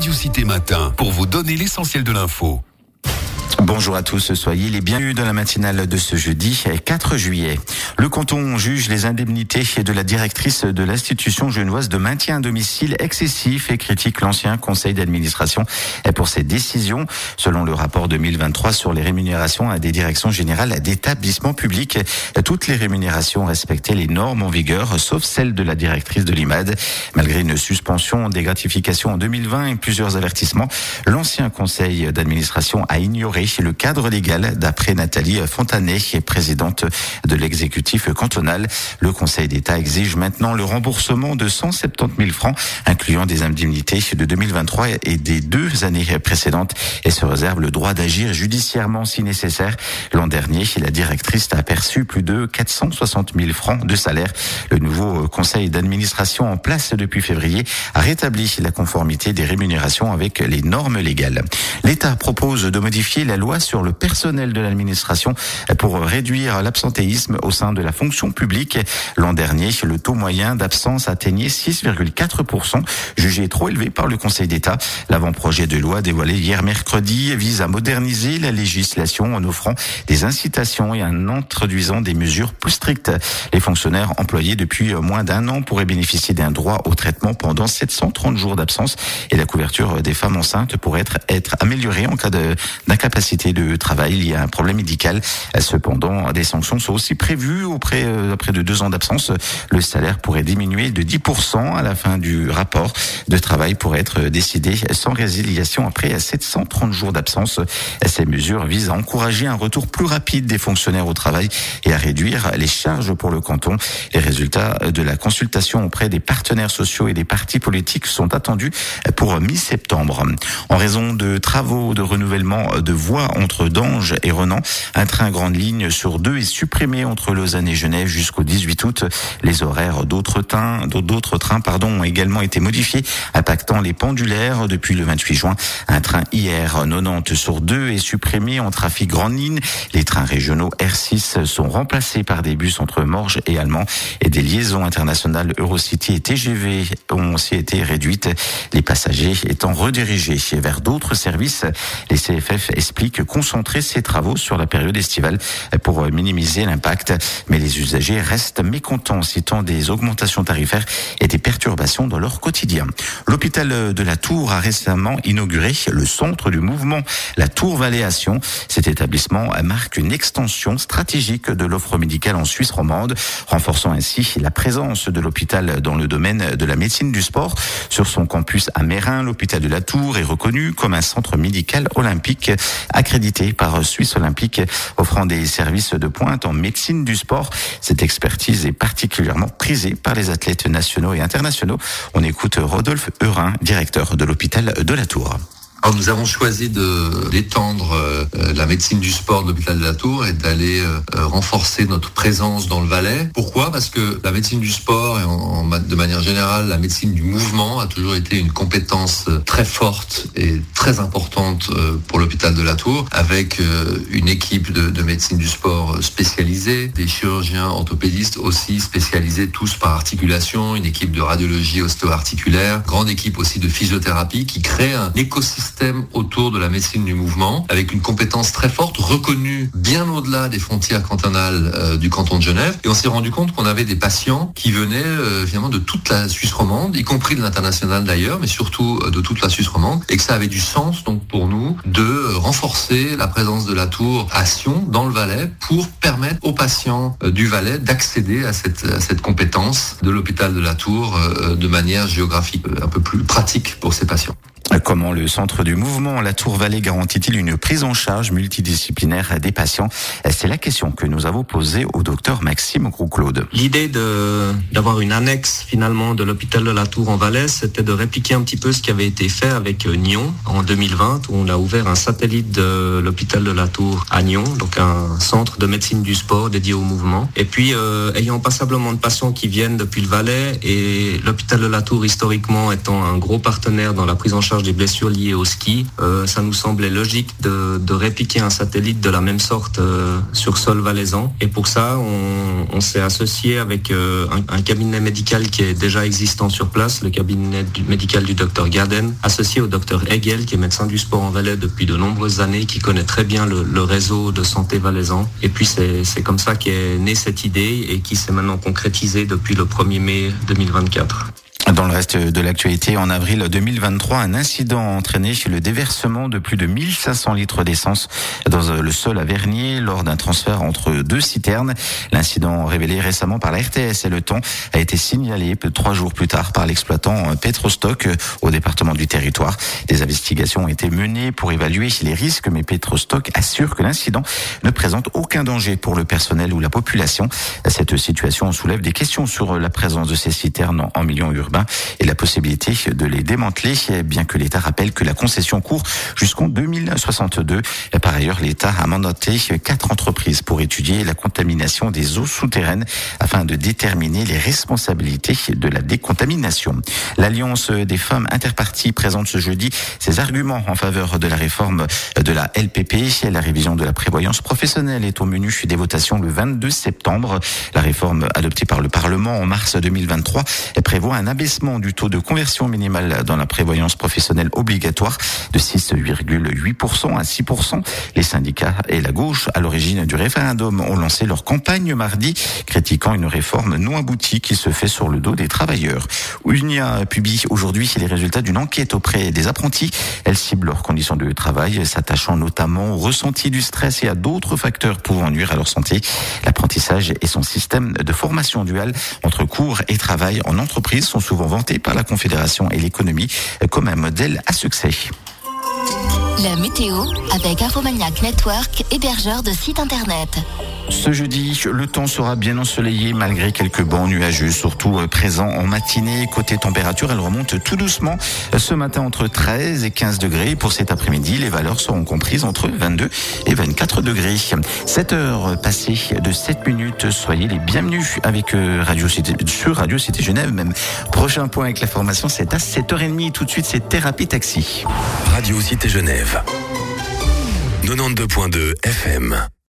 Radio Cité Matin pour vous donner l'essentiel de l'info. Bonjour à tous, soyez les bienvenus dans la matinale de ce jeudi 4 juillet. Le canton juge les indemnités de la directrice de l'institution genevoise de maintien à domicile excessif et critique l'ancien conseil d'administration pour ses décisions. Selon le rapport 2023 sur les rémunérations à des directions générales d'établissements publics, toutes les rémunérations respectaient les normes en vigueur, sauf celle de la directrice de l'IMAD. Malgré une suspension des gratifications en 2020 et plusieurs avertissements, l'ancien conseil d'administration a ignoré le cadre légal, d'après Nathalie Fontanet, présidente de l'exécutif cantonal. Le Conseil d'État exige maintenant le remboursement de 170 000 francs, incluant des indemnités de 2023 et des 2 années précédentes, et se réserve le droit d'agir judiciairement si nécessaire. L'an dernier, la directrice a perçu plus de 460 000 francs de salaire. Le nouveau Conseil d'administration en place depuis février a rétabli la conformité des rémunérations avec les normes légales. L'État propose de modifier la loi sur le personnel de l'administration pour réduire l'absentéisme au sein de la fonction publique. L'an dernier, le taux moyen d'absence atteignait 6,4%, jugé trop élevé par le Conseil d'État. L'avant-projet de loi dévoilé hier mercredi vise à moderniser la législation en offrant des incitations et en introduisant des mesures plus strictes. Les fonctionnaires employés depuis moins d'1 an pourraient bénéficier d'un droit au traitement pendant 730 jours d'absence, et la couverture des femmes enceintes pourrait être améliorée en cas d'incapacité de travail lié à un problème médical. Cependant, des sanctions sont aussi prévues après de 2 ans d'absence. Le salaire pourrait diminuer de 10% à la fin du rapport de travail pourrait être décidé sans résiliation après 730 jours d'absence. Ces mesures visent à encourager un retour plus rapide des fonctionnaires au travail et à réduire les charges pour le canton. Les résultats de la consultation auprès des partenaires sociaux et des partis politiques sont attendus pour mi-septembre. En raison de travaux de renouvellement de voies entre Dange et Renan, un train grande ligne sur 2 est supprimé entre Lausanne et Genève jusqu'au 18 août. Les horaires d'autres trains ont également été modifiés, impactant les pendulaires depuis le 28 juin. Un train IR 90 sur 2 est supprimé en trafic grande ligne. Les trains régionaux R6 sont remplacés par des bus entre Morges et Allemand, et des liaisons internationales Eurocity et TGV ont aussi été réduites, les passagers étant redirigés vers d'autres services. Les CFF expliquent concentrer ces travaux sur la période estivale pour minimiser l'impact, mais les usagers restent mécontents, citant des augmentations tarifaires et des perturbations dans leur quotidien. L'hôpital de la Tour a récemment inauguré le centre du mouvement, la Tour Valais-Sion. Cet établissement marque une extension stratégique de l'offre médicale en Suisse romande, renforçant ainsi la présence de l'hôpital dans le domaine de la médecine du sport. Sur son campus à Meyrin, l'hôpital de la Tour est reconnu comme un centre médical olympique accrédité par Suisse Olympique, offrant des services de pointe en médecine du sport. Cette expertise est particulièrement prisée par les athlètes nationaux et internationaux. On écoute Rodolphe Eurin, directeur de l'hôpital de la Tour. Alors nous avons choisi d'étendre la médecine du sport de l'hôpital de la Tour et d'aller renforcer notre présence dans le Valais. Pourquoi ? Parce que la médecine du sport et de manière générale la médecine du mouvement a toujours été une compétence très forte et très importante pour l'hôpital de la Tour, avec une équipe de médecine du sport spécialisée, des chirurgiens orthopédistes aussi spécialisés tous par articulation, une équipe de radiologie ostéo-articulaire, grande équipe aussi de physiothérapie qui crée un écosystème autour de la médecine du mouvement, avec une compétence très forte, reconnue bien au-delà des frontières cantonales du canton de Genève. Et on s'est rendu compte qu'on avait des patients qui venaient finalement de toute la Suisse romande, y compris de l'international d'ailleurs, mais surtout de toute la Suisse romande, et que ça avait du sens donc pour nous de renforcer la présence de la Tour à Sion, dans le Valais, pour permettre aux patients du Valais d'accéder à cette compétence de l'hôpital de la Tour de manière géographique un peu plus pratique pour ces patients. Comment le centre du mouvement, la Tour Valais, garantit-il une prise en charge multidisciplinaire des patients ? C'est la question que nous avons posée au docteur Maxime Groux-Claude. L'idée d'avoir une annexe finalement de l'hôpital de la Tour en Valais, c'était de répliquer un petit peu ce qui avait été fait avec Nyon en 2020, où on a ouvert un satellite de l'hôpital de la Tour à Nyon, donc un centre de médecine du sport dédié au mouvement. Et puis, ayant passablement de patients qui viennent depuis le Valais et l'hôpital de la Tour historiquement étant un gros partenaire dans la prise en charge charge des blessures liées au ski, ça nous semblait logique de répliquer un satellite de la même sorte sur sol valaisan. Et pour ça, on s'est associé avec un cabinet médical qui est déjà existant sur place, le cabinet médical du docteur Gaden, associé au docteur Hegel, qui est médecin du sport en Valais depuis de nombreuses années, qui connaît très bien le réseau de santé valaisan. Et puis c'est comme ça qu'est née cette idée et qui s'est maintenant concrétisée depuis le 1er mai 2024. Dans le reste de l'actualité, en avril 2023, un incident a entraîné le déversement de plus de 1500 litres d'essence dans le sol à Vernier lors d'un transfert entre 2 citernes. L'incident révélé récemment par la RTS et Le Temps a été signalé 3 jours plus tard par l'exploitant Petrostock au département du Territoire. Des investigations ont été menées pour évaluer les risques, mais Petrostock assure que l'incident ne présente aucun danger pour le personnel ou la population. Cette situation soulève des questions sur la présence de ces citernes en milieu urbain et la possibilité de les démanteler, bien que l'État rappelle que la concession court jusqu'en 2062. Par ailleurs, l'État a mandaté 4 entreprises pour étudier la contamination des eaux souterraines afin de déterminer les responsabilités de la décontamination. L'Alliance des femmes interparties présente ce jeudi ses arguments en faveur de la réforme de la LPP. La révision de la prévoyance professionnelle est au menu des votations le 22 septembre. La réforme adoptée par le Parlement en mars 2023 prévoit un abaissement du taux de conversion minimale dans la prévoyance professionnelle obligatoire de 6,8% à 6%. Les syndicats et la gauche, à l'origine du référendum, ont lancé leur campagne mardi, critiquant une réforme non aboutie qui se fait sur le dos des travailleurs. Unia publie aujourd'hui les résultats d'une enquête auprès des apprentis. Elle cible leurs conditions de travail, s'attachant notamment au ressenti du stress et à d'autres facteurs pouvant nuire à leur santé. L'apprentissage et son système de formation duale entre cours et travail en entreprise sont souvent vantés par la Confédération et l'économie comme un modèle à succès. La météo avec Infomaniac Network, hébergeur de site internet. Ce jeudi, le temps sera bien ensoleillé malgré quelques bancs nuageux, surtout présents en matinée. Côté température, elle remonte tout doucement ce matin entre 13 et 15 degrés. Pour cet après-midi, les valeurs seront comprises entre 22 et 24 degrés. 7 heures passées de 7 minutes. Soyez les bienvenus avec Radio Cité, sur Radio Cité Genève. Même prochain point avec la formation, c'est à 7h30. Tout de suite, c'est Thérapie Taxi. Radio Cité Genève. 92.2 FM.